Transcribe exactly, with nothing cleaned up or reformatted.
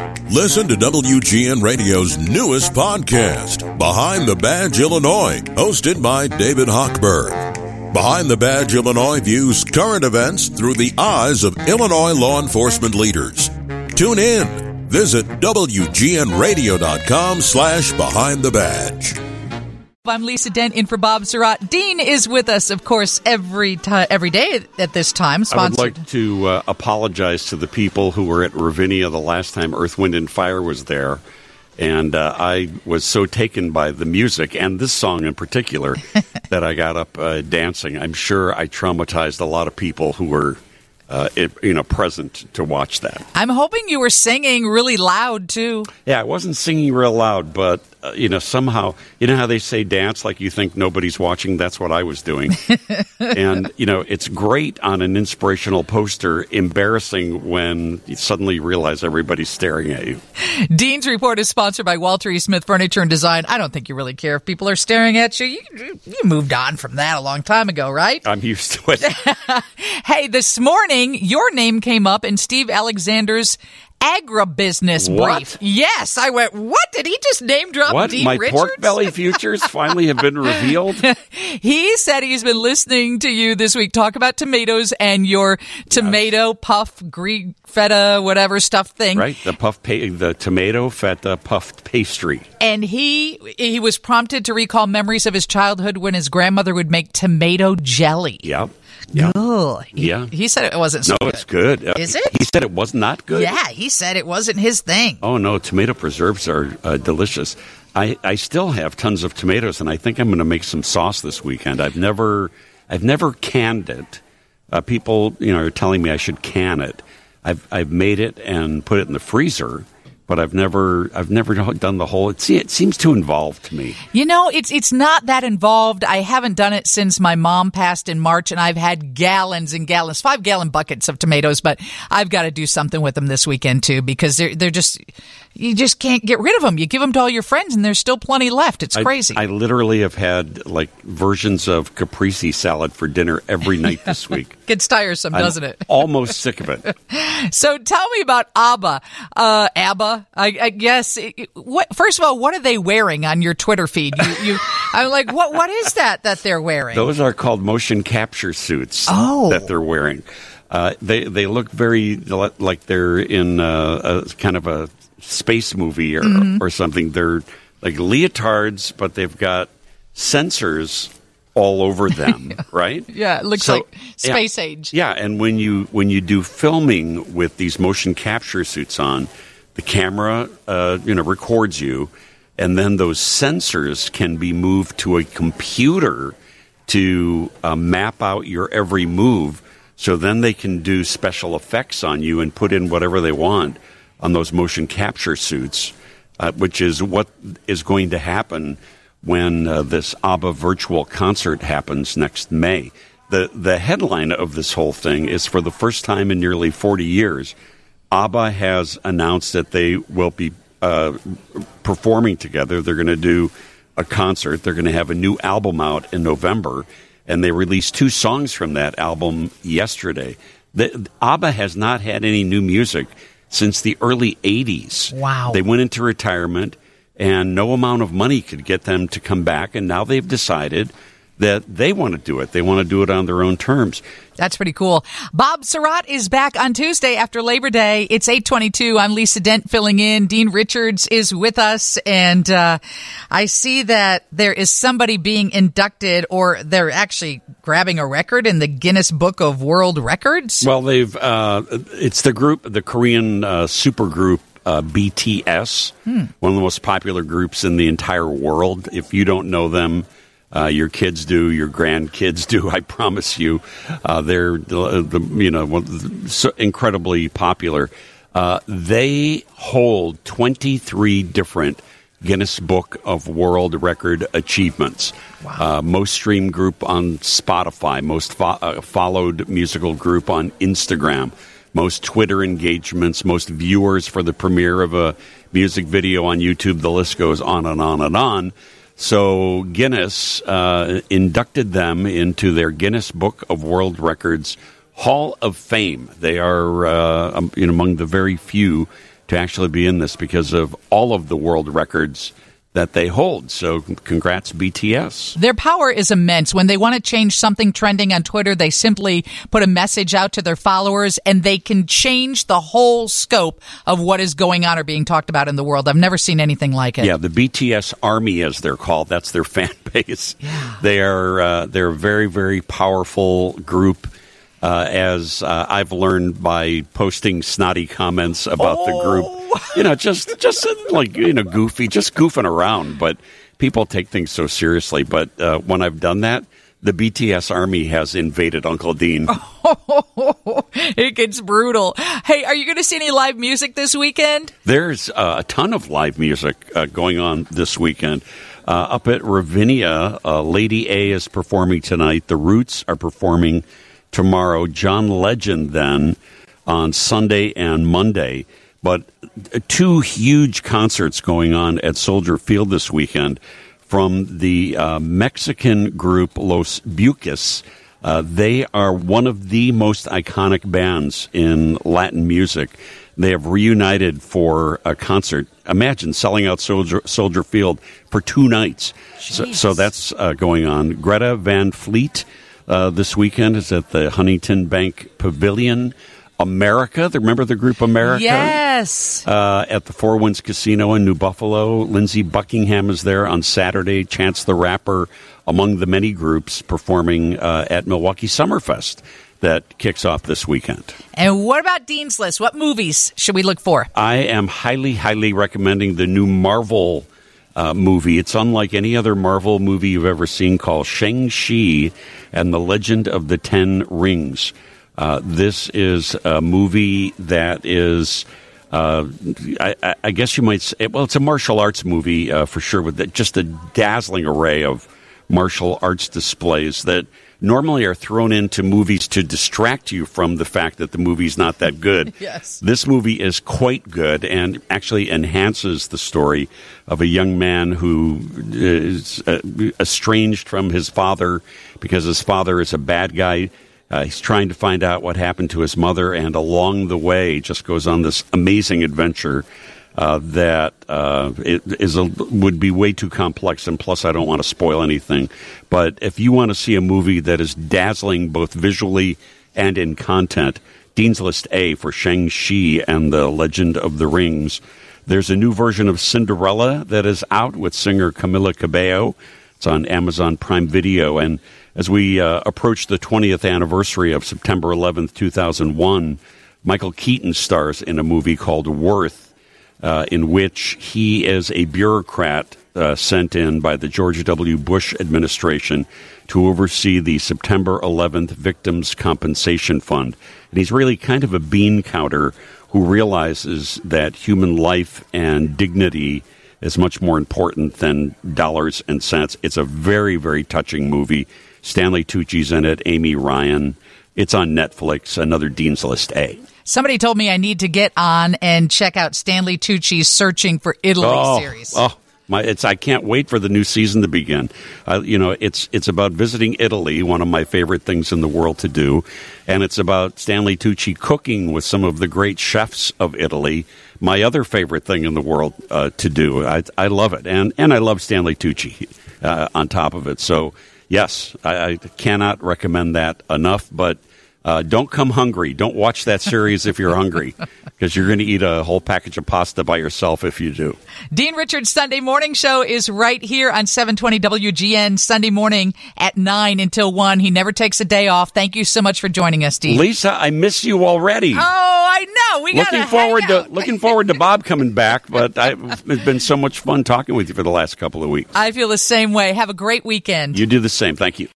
Listen to W G N Radio's newest podcast, Behind the Badge Illinois, hosted by David Hochberg. Behind the Badge Illinois views current events through the eyes of Illinois law enforcement leaders. Tune in. Visit W G N radio dot com slash behind the badge. I'm Lisa Dent in for Bob Surratt. Dean is with us, of course, every time, every day at this time. Sponsored. I would like to uh, apologize to the people who were at Ravinia the last time Earth, Wind, and Fire was there. And uh, I was so taken by the music, and this song in particular, that I got up uh, dancing. I'm sure I traumatized a lot of people who were uh, it, you know, present to watch that. I'm hoping you were singing really loud, too. Yeah, I wasn't singing real loud, but, uh, you know, somehow, you know how they say dance like you think nobody's watching? That's what I was doing. And, you know, it's great on an inspirational poster, embarrassing when you suddenly realize everybody's staring at you. Dean's Report is sponsored by Walter E. Smith Furniture and Design. I don't think you really care if people are staring at you. You, you moved on from that a long time ago, right? I'm used to it. Hey, this morning, your name came up in Steve Alexander's agribusiness What? brief. Yes, I went, what? Did he just name drop What? Dean My Richards? pork belly futures finally have been revealed? He said he's been listening to you this week talk about tomatoes and your tomato puff, Greek feta, whatever stuffed thing. Right, the puff, pa- the tomato feta puffed pastry. And he he was prompted to recall memories of his childhood when his grandmother would make tomato jelly. Yep. Yeah. Oh, he, Yeah. he said it wasn't so No, good. it's good. Uh, Is it? He said it was not good? Yeah, he said it wasn't his thing. Oh, no, tomato preserves are uh, delicious. I, I still have tons of tomatoes, and I think I'm going to make some sauce this weekend. I've never I've never canned it. Uh, people, you know, are telling me I should can it. I've I've made it and put it in the freezer, but I've never I've never done the whole. It, see, it seems too involved to me. You know, it's it's not that involved. I haven't done it since my mom passed in March, and I've had gallons and gallons, five gallon buckets of tomatoes. But I've got to do something with them this weekend too, because they're they're just you just can't get rid of them. You give them to all your friends, and there's still plenty left. It's crazy. I, I literally have had like versions of caprese salad for dinner every night this week. Gets tiresome, I'm doesn't it? Almost sick of it. So tell me about ABBA. Uh, ABBA, I, I guess. It, what? First of all, what are they wearing on your Twitter feed? You, you, I'm like, what? What is that that they're wearing? Those are called motion capture suits Oh. that they're wearing. Uh, they they look very like they're in a, a kind of a space movie or, mm-hmm. or something. They're like leotards, but they've got sensors all over them, yeah. right? Yeah, it looks so, like space yeah, age. Yeah, and when you when you do filming with these motion capture suits on, the camera uh, you know records you, and then those sensors can be moved to a computer to uh, map out your every move. So then they can do special effects on you and put in whatever they want on those motion capture suits, uh, which is what is going to happen when uh, this ABBA virtual concert happens next May. The the headline of this whole thing is, for the first time in nearly forty years, ABBA has announced that they will be uh, performing together. They're going to do a concert. They're going to have a new album out in November, and they released two songs from that album yesterday. The, ABBA has not had any new music since the early eighties. Wow. They went into retirement, and no amount of money could get them to come back, and now they've decided that they want to do it. They want to do it on their own terms. That's pretty cool. Bob Surratt is back on Tuesday after Labor Day. It's eight twenty-two. I'm Lisa Dent filling in. Dean Richards is with us, and uh, I see that there is somebody being inducted, or they're actually grabbing a record in the Guinness Book of World Records. Well, they've uh, it's the group, the Korean uh, supergroup uh, B T S, hmm. one of the most popular groups in the entire world. If you don't know them, Uh, your kids do, your grandkids do. I promise you, uh, they're uh, the you know so incredibly popular. Uh, they hold twenty-three different Guinness Book of World Record achievements. Wow. Uh, most streamed group on Spotify, most fo- uh, followed musical group on Instagram, most Twitter engagements, most viewers for the premiere of a music video on YouTube. The list goes on and on and on. So Guinness uh, inducted them into their Guinness Book of World Records Hall of Fame. They are uh, um, you know, among the very few to actually be in this because of all of the world records that they hold. So congrats, B T S. Their power is immense. When they want to change something trending on Twitter, they simply put a message out to their followers, and they can change the whole scope of what is going on or being talked about in the world. I've never seen anything like it. Yeah, the B T S Army, as they're called, that's their fan base. Yeah. They are uh, they're a very, very powerful group. Uh, as uh, I've learned by posting snotty comments about oh. the group, you know, just just like, you know, goofy, just goofing around. But people take things so seriously. But uh, when I've done that, the B T S Army has invaded Uncle Dean. Oh, it gets brutal. Hey, are you going to see any live music this weekend? There's uh, a ton of live music uh, going on this weekend. Uh, up at Ravinia, uh, Lady A is performing tonight. The Roots are performing tomorrow. John Legend then on Sunday and Monday. But two huge concerts going on at Soldier Field this weekend from the uh, Mexican group Los Buques. Uh, they are one of the most iconic bands in Latin music. They have reunited for a concert. Imagine selling out Soldier, Soldier Field for two nights. So, so that's uh, going on. Greta Van Fleet Uh, this weekend is at the Huntington Bank Pavilion. America, remember the group America? Yes. Uh, at the Four Winds Casino in New Buffalo. Lindsey Buckingham is there on Saturday. Chance the Rapper, among the many groups performing uh, at Milwaukee Summerfest that kicks off this weekend. And what about Dean's List? What movies should we look for? I am highly, highly recommending the new Marvel Uh, movie. It's unlike any other Marvel movie you've ever seen, called Shang-Chi and the Legend of the Ten Rings. Uh, this is a movie that is, uh, I, I guess you might say, well, it's a martial arts movie uh, for sure, with the, just a dazzling array of martial arts displays that normally are thrown into movies to distract you from the fact that the movie's not that good. Yes. This movie is quite good and actually enhances the story of a young man who is uh, estranged from his father because his father is a bad guy. Uh, he's trying to find out what happened to his mother, and along the way just goes on this amazing adventure Uh, that uh, it is a, would be way too complex, and plus I don't want to spoil anything. But if you want to see a movie that is dazzling both visually and in content, Dean's List A for Shang-Chi and the Legend of the Rings. There's a new version of Cinderella that is out with singer Camila Cabello. It's on Amazon Prime Video. And as we uh, approach the twentieth anniversary of September eleventh, two thousand one, Michael Keaton stars in a movie called Worth, Uh, in which he is a bureaucrat uh, sent in by the George W. Bush administration to oversee the September eleventh Victims Compensation Fund. And he's really kind of a bean counter who realizes that human life and dignity is much more important than dollars and cents. It's a very, very touching movie. Stanley Tucci's in it, Amy Ryan. It's on Netflix, another Dean's List A. Somebody told me I need to get on and check out Stanley Tucci's Searching for Italy oh, series. Oh, my! It's I can't wait for the new season to begin. Uh, you know, it's it's about visiting Italy, one of my favorite things in the world to do, and it's about Stanley Tucci cooking with some of the great chefs of Italy. My other favorite thing in the world uh, to do. I, I love it, and and I love Stanley Tucci uh, on top of it. So yes, I, I cannot recommend that enough, but. Uh, don't come hungry. Don't watch that series if you're hungry, because you're going to eat a whole package of pasta by yourself if you do. Dean Richards' Sunday Morning Show is right here on seven twenty W G N, Sunday morning at nine until one. He never takes a day off. Thank you so much for joining us, Dean. Lisa, I miss you already. Oh, I know. We got looking forward to looking forward to Bob coming back, but I, it's been so much fun talking with you for the last couple of weeks. I feel the same way. Have a great weekend. You do the same. Thank you.